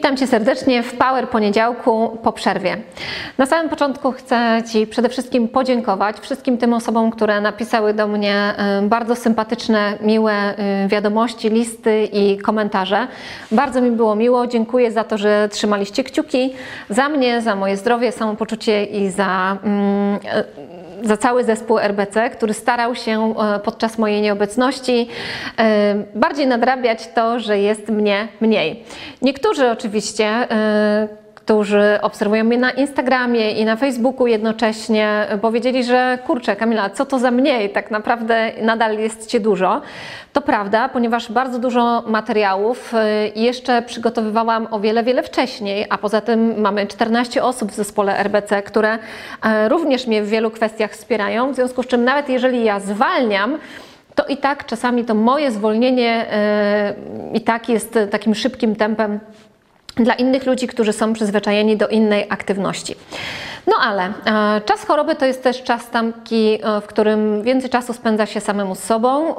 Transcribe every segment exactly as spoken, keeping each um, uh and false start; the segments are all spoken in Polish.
Witam Cię serdecznie w Power Poniedziałku po przerwie. Na samym początku chcę Ci przede wszystkim podziękować wszystkim tym osobom, które napisały do mnie bardzo sympatyczne, miłe wiadomości, listy i komentarze. Bardzo mi było miło. Dziękuję za to, że trzymaliście kciuki za mnie, za moje zdrowie, samopoczucie i za... Mm, za cały zespół R B C, który starał się podczas mojej nieobecności bardziej nadrabiać to, że jest mnie mniej. Niektórzy oczywiście, którzy obserwują mnie na Instagramie i na Facebooku jednocześnie, powiedzieli, że kurczę Kamila, co to za mniej, tak naprawdę nadal jest Cię dużo. To prawda, ponieważ bardzo dużo materiałów jeszcze przygotowywałam o wiele, wiele wcześniej, a poza tym mamy czternaście osób w zespole R B C, które również mnie w wielu kwestiach wspierają, w związku z czym nawet jeżeli ja zwalniam, to i tak czasami to moje zwolnienie i tak jest takim szybkim tempem dla innych ludzi, którzy są przyzwyczajeni do innej aktywności. No ale e, czas choroby to jest też czas taki, w którym więcej czasu spędza się samemu z sobą.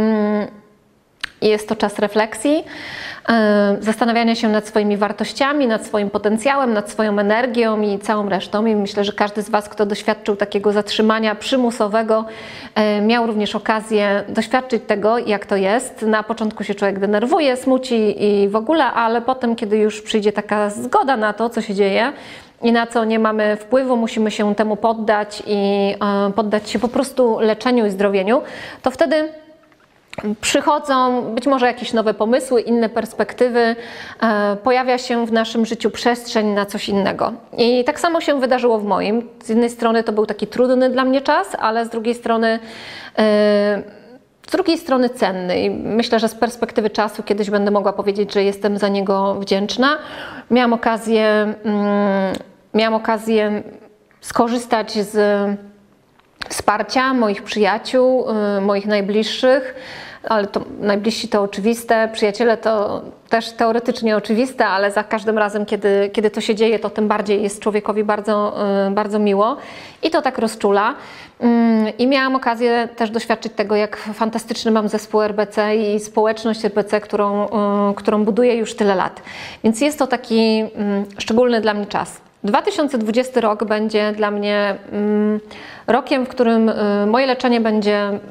Ym, jest to czas refleksji, e, zastanawiania się nad swoimi wartościami, nad swoim potencjałem, nad swoją energią i całą resztą. I myślę, że każdy z Was, kto doświadczył takiego zatrzymania przymusowego, e, miał również okazję doświadczyć tego, jak to jest. Na początku się człowiek denerwuje, smuci i w ogóle, ale potem, kiedy już przyjdzie taka zgoda na to, co się dzieje, i na co nie mamy wpływu, musimy się temu poddać i e, poddać się po prostu leczeniu i zdrowieniu, to wtedy przychodzą być może jakieś nowe pomysły, inne perspektywy, e, pojawia się w naszym życiu przestrzeń na coś innego. I tak samo się wydarzyło w moim. Z jednej strony to był taki trudny dla mnie czas, ale z drugiej strony e, z drugiej strony cenny i myślę, że z perspektywy czasu kiedyś będę mogła powiedzieć, że jestem za niego wdzięczna. Miałam okazję, mm, miałam okazję skorzystać z wsparcia moich przyjaciół, yy, moich najbliższych, ale to najbliżsi to oczywiste, przyjaciele to też teoretycznie oczywiste, ale za każdym razem, kiedy, kiedy to się dzieje, to tym bardziej jest człowiekowi bardzo, yy, bardzo miło i to tak rozczula. Yy, I miałam okazję też doświadczyć tego, jak fantastyczny mam zespół R B C i społeczność R B C, którą, yy, którą buduję już tyle lat. Więc jest to taki yy, szczególny dla mnie czas. dwa tysiące dwudziesty rok będzie dla mnie mm, rokiem, w którym y, moje leczenie będzie, y,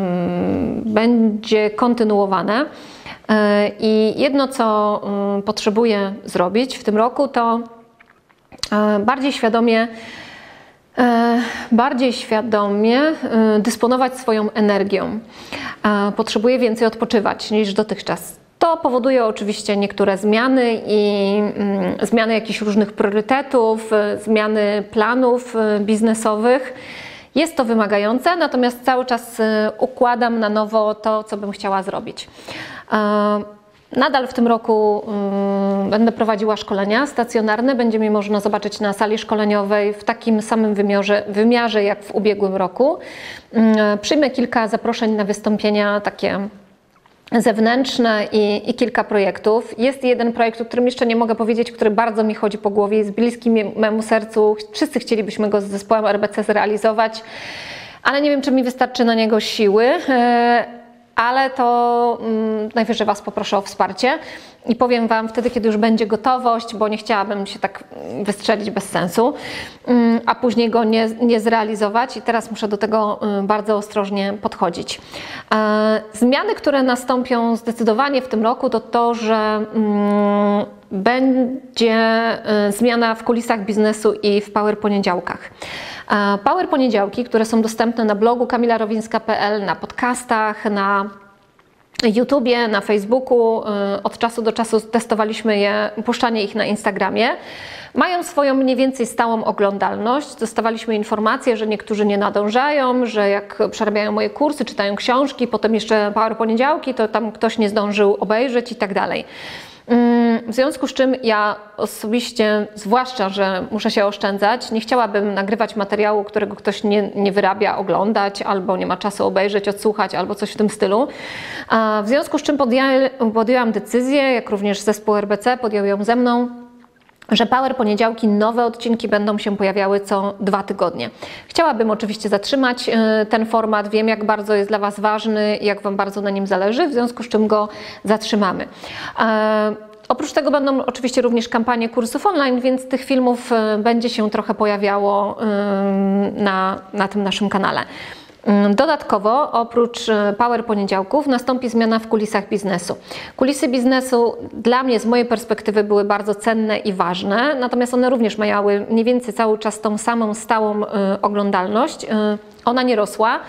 będzie kontynuowane. Y, I jedno, co y, potrzebuję zrobić w tym roku, to y, bardziej świadomie, y, bardziej świadomie y, dysponować swoją energią. Y, potrzebuję więcej odpoczywać niż dotychczas. To powoduje oczywiście niektóre zmiany i mm, zmiany jakichś różnych priorytetów, zmiany planów biznesowych. Jest to wymagające, natomiast cały czas układam na nowo to, co bym chciała zrobić. Nadal w tym roku y, będę prowadziła szkolenia stacjonarne. Będzie mi można zobaczyć na sali szkoleniowej w takim samym wymiarze, wymiarze jak w ubiegłym roku. Y, przyjmę kilka zaproszeń na wystąpienia takie zewnętrzne i, i kilka projektów. Jest jeden projekt, o którym jeszcze nie mogę powiedzieć, który bardzo mi chodzi po głowie, jest bliski memu sercu. Wszyscy chcielibyśmy go z zespołem R B C zrealizować, ale nie wiem, czy mi wystarczy na niego siły, ale to mm, najwyżej Was poproszę o wsparcie i powiem Wam wtedy, kiedy już będzie gotowość, bo nie chciałabym się tak wystrzelić bez sensu, mm, a później go nie, nie zrealizować i teraz muszę do tego y, bardzo ostrożnie podchodzić. E, zmiany, które nastąpią zdecydowanie w tym roku, to to, że mm, będzie y, zmiana w kulisach biznesu i w Power Poniedziałkach. Power Poniedziałki, które są dostępne na blogu kamila rowińska kropka p l, na podcastach, na YouTubie, na Facebooku. Od czasu do czasu testowaliśmy je, puszczanie ich na Instagramie. Mają swoją mniej więcej stałą oglądalność. Dostawaliśmy informacje, że niektórzy nie nadążają, że jak przerabiają moje kursy, czytają książki, potem jeszcze Power Poniedziałki, to tam ktoś nie zdążył obejrzeć i tak dalej. W związku z czym ja osobiście, zwłaszcza, że muszę się oszczędzać, nie chciałabym nagrywać materiału, którego ktoś nie, nie wyrabia, oglądać, albo nie ma czasu obejrzeć, odsłuchać, albo coś w tym stylu. W związku z czym podjęłam, podjęłam decyzję, jak również zespół R B C podjął ją ze mną, że Power Poniedziałki, nowe odcinki będą się pojawiały co dwa tygodnie. Chciałabym oczywiście zatrzymać ten format, wiem jak bardzo jest dla Was ważny, jak Wam bardzo na nim zależy, w związku z czym go zatrzymamy. Oprócz tego będą oczywiście również kampanie kursów online, więc tych filmów będzie się trochę pojawiało na, na tym naszym kanale. Dodatkowo, oprócz Power Poniedziałków, nastąpi zmiana w kulisach biznesu. Kulisy biznesu dla mnie, z mojej perspektywy, były bardzo cenne i ważne, natomiast one również miały mniej więcej cały czas tą samą stałą oglądalność. Ona nie rosła.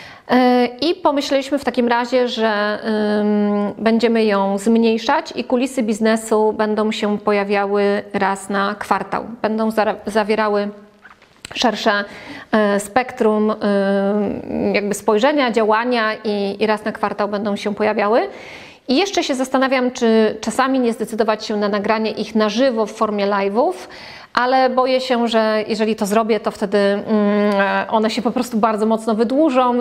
I pomyśleliśmy w takim razie, że będziemy ją zmniejszać i kulisy biznesu będą się pojawiały raz na kwartał. Będą zawierały szersze spektrum jakby spojrzenia, działania i, i raz na kwartał będą się pojawiały. I jeszcze się zastanawiam, czy czasami nie zdecydować się na nagranie ich na żywo w formie live'ów, ale boję się, że jeżeli to zrobię, to wtedy one się po prostu bardzo mocno wydłużą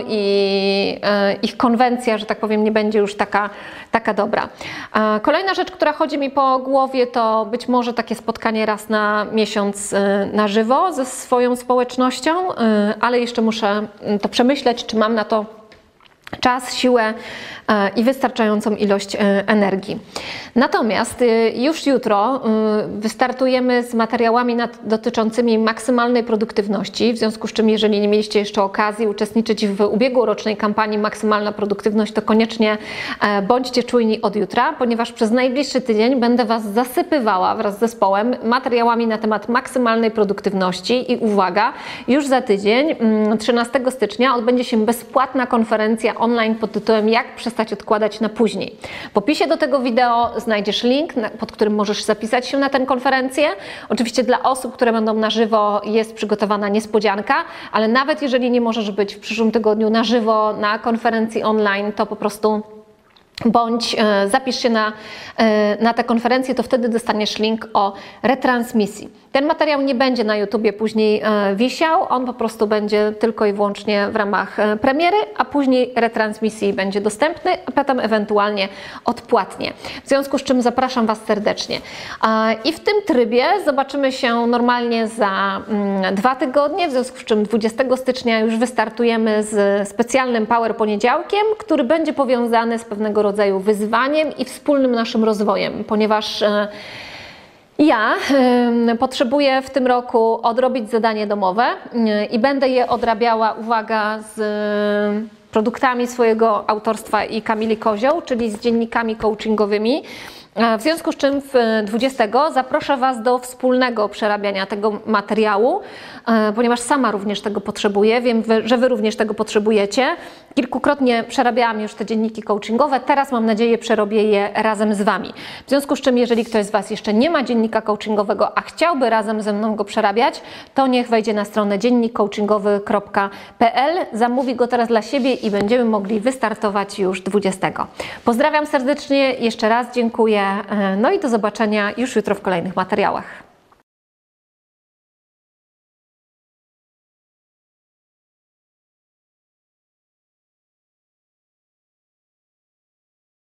i ich konwencja, że tak powiem, nie będzie już taka, taka dobra. Kolejna rzecz, która chodzi mi po głowie, to być może takie spotkanie raz na miesiąc na żywo ze swoją społecznością, ale jeszcze muszę to przemyśleć, czy mam na to czas, siłę i wystarczającą ilość energii. Natomiast już jutro wystartujemy z materiałami dotyczącymi maksymalnej produktywności, w związku z czym, jeżeli nie mieliście jeszcze okazji uczestniczyć w ubiegłorocznej kampanii Maksymalna Produktywność, to koniecznie bądźcie czujni od jutra, ponieważ przez najbliższy tydzień będę Was zasypywała wraz z zespołem materiałami na temat maksymalnej produktywności i uwaga, już za tydzień, trzynastego stycznia, odbędzie się bezpłatna konferencja online pod tytułem Jak przestać odkładać na później. W opisie do tego wideo znajdziesz link, pod którym możesz zapisać się na tę konferencję. Oczywiście dla osób, które będą na żywo, jest przygotowana niespodzianka, ale nawet jeżeli nie możesz być w przyszłym tygodniu na żywo na konferencji online, to po prostu bądź zapisz się na, na tę konferencję, to wtedy dostaniesz link o retransmisji. Ten materiał nie będzie na YouTubie później wisiał, on po prostu będzie tylko i wyłącznie w ramach premiery, a później retransmisji będzie dostępny, a potem ewentualnie odpłatnie. W związku z czym zapraszam Was serdecznie. I w tym trybie zobaczymy się normalnie za dwa tygodnie, w związku z czym dwudziestego stycznia już wystartujemy z specjalnym Power Poniedziałkiem, który będzie powiązany z pewnego rodzaju wyzwaniem i wspólnym naszym rozwojem, ponieważ ja y, potrzebuję w tym roku odrobić zadanie domowe y, i będę je odrabiała, uwaga, z y, produktami swojego autorstwa i Kamili Kozioł, czyli z dziennikami coachingowymi. W związku z czym w dwudziestego zaproszę Was do wspólnego przerabiania tego materiału, ponieważ sama również tego potrzebuję, wiem, że Wy również tego potrzebujecie. Kilkukrotnie przerabiałam już te dzienniki coachingowe, teraz mam nadzieję przerobię je razem z Wami. W związku z czym, jeżeli ktoś z Was jeszcze nie ma dziennika coachingowego, a chciałby razem ze mną go przerabiać, to niech wejdzie na stronę dziennik coachingowy kropka p l, zamówi go teraz dla siebie i będziemy mogli wystartować już dwudziestego. Pozdrawiam serdecznie, jeszcze raz dziękuję, no i do zobaczenia już jutro w kolejnych materiałach.